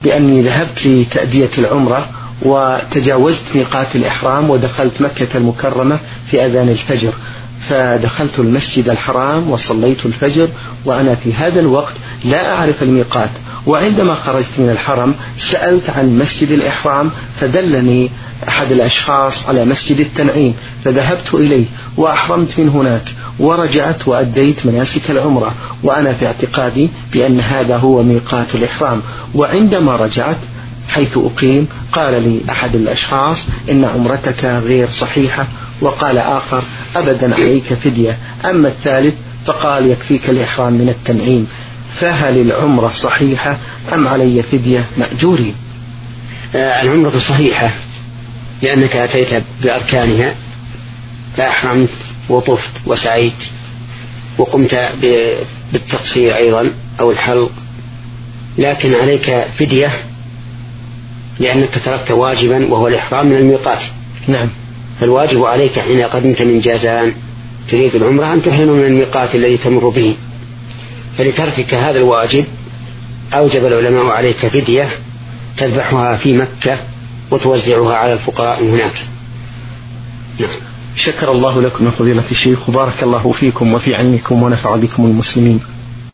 بأني ذهبت لتأدية العمرة وتجاوزت ميقات الإحرام ودخلت مكة المكرمة في أذان الفجر، فدخلت المسجد الحرام وصليت الفجر وأنا في هذا الوقت لا أعرف الميقات، وعندما خرجت من الحرم سألت عن مسجد الإحرام فدلني أحد الأشخاص على مسجد التنعيم، فذهبت إليه وأحرمت من هناك ورجعت وأديت مناسك العمرة وأنا في اعتقادي بأن هذا هو ميقات الإحرام. وعندما رجعت حيث أقيم قال لي أحد الأشخاص إن عمرتك غير صحيحة، وقال آخر أبدا عليك فدية، أما الثالث فقال يكفيك الإحرام من التنعيم. فهل العمرة صحيحة أم علي فدية مأجورين؟ العمرة صحيحة لأنك أتيت بأركانها، فأحرمت وطفت وسعيت وقمت بالتقصير أيضا أو الحلق، لكن عليك فدية لأنك تركت واجبا وهو الإحرام من الميقات. نعم. فالواجب عليك حين قدمت من جازان تريد العمرة أن تحرم من الميقات الذي تمر به، فلتركك هذا الواجب أوجب العلماء عليك فدية تذبحها في مكة وتوزعها على الفقراء هناك. نعم. شكر الله لكم يا فضيلة الشيخ وبارك الله فيكم وفي علمكم ونفع بكم المسلمين.